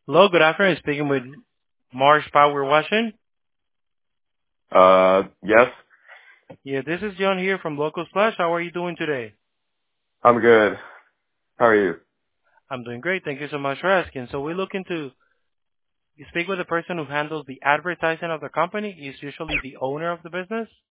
Hello, good afternoon. Speaking with Marsh Power Washington. Yes, Yeah, this is John here from Local Splash. How are you doing today? I'm good. How are you? I'm doing great. Thank you so much for asking. So we're looking to speak with the person who handles the advertising of the company. He's usually the owner of the business.